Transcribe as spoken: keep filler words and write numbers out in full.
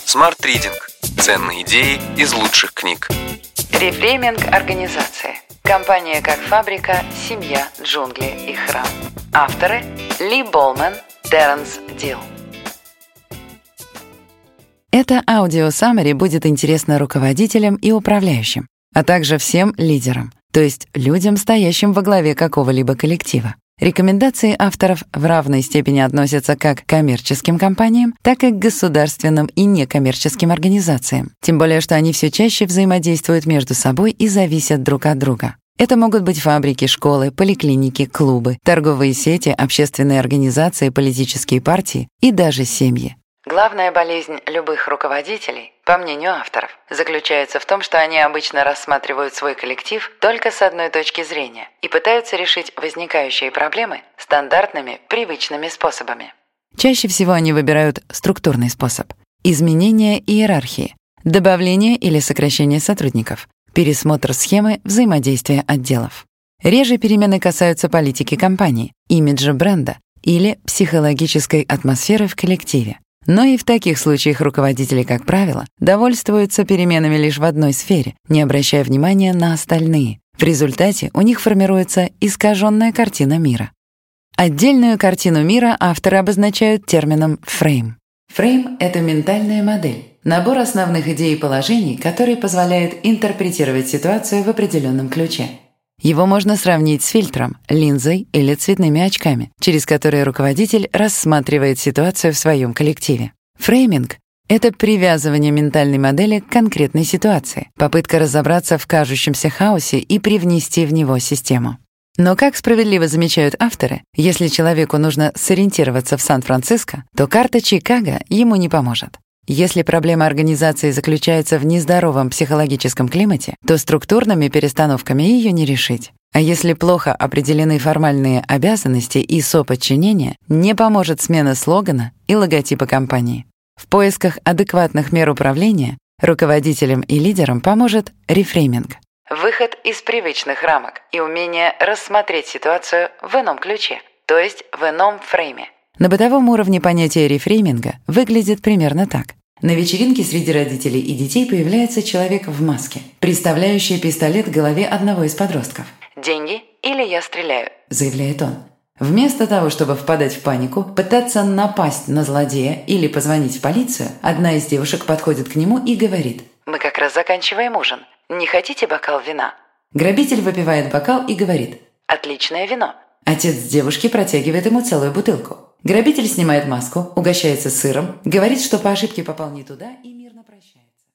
Smart Reading. Ценные идеи из лучших книг. Рефрейминг организации. Компания как фабрика, семья, джунгли и храм. Авторы Ли Болман, Терренс Дилл. Это аудио-саммари будет интересно руководителям и управляющим, а также всем лидерам, то есть людям, стоящим во главе какого-либо коллектива. Рекомендации авторов в равной степени относятся как к коммерческим компаниям, так и к государственным и некоммерческим организациям, тем более что они все чаще взаимодействуют между собой и зависят друг от друга. Это могут быть фабрики, школы, поликлиники, клубы, торговые сети, общественные организации, политические партии и даже семьи. Главная болезнь любых руководителей, по мнению авторов, заключается в том, что они обычно рассматривают свой коллектив только с одной точки зрения и пытаются решить возникающие проблемы стандартными, привычными способами. Чаще всего они выбирают структурный способ – изменение иерархии, добавление или сокращение сотрудников, пересмотр схемы взаимодействия отделов. Реже перемены касаются политики компании, имиджа бренда или психологической атмосферы в коллективе. Но и в таких случаях руководители, как правило, довольствуются переменами лишь в одной сфере, не обращая внимания на остальные. В результате у них формируется искаженная картина мира. Отдельную картину мира авторы обозначают термином «фрейм». Фрейм — это ментальная модель, набор основных идей и положений, который позволяет интерпретировать ситуацию в определенном ключе. Его можно сравнить с фильтром, линзой или цветными очками, через которые руководитель рассматривает ситуацию в своем коллективе. Фрейминг — это привязывание ментальной модели к конкретной ситуации, попытка разобраться в кажущемся хаосе и привнести в него систему. Но, как справедливо замечают авторы, если человеку нужно сориентироваться в Сан-Франциско, то карта Чикаго ему не поможет. Если проблема организации заключается в нездоровом психологическом климате, то структурными перестановками ее не решить. А если плохо определены формальные обязанности и соподчинение, не поможет смена слогана и логотипа компании. В поисках адекватных мер управления руководителям и лидерам поможет рефрейминг. Выход из привычных рамок и умение рассмотреть ситуацию в ином ключе, то есть в ином фрейме. На бытовом уровне понятие рефрейминга выглядит примерно так. На вечеринке среди родителей и детей появляется человек в маске, приставляющий пистолет к голове одного из подростков. «Деньги или я стреляю», — заявляет он. Вместо того, чтобы впадать в панику, пытаться напасть на злодея или позвонить в полицию, одна из девушек подходит к нему и говорит: «Мы как раз заканчиваем ужин. Не хотите бокал вина?» Грабитель выпивает бокал и говорит: «Отличное вино». Отец девушки протягивает ему целую бутылку. Грабитель снимает маску, угощается сыром, говорит, что по ошибке попал не туда и мирно прощается.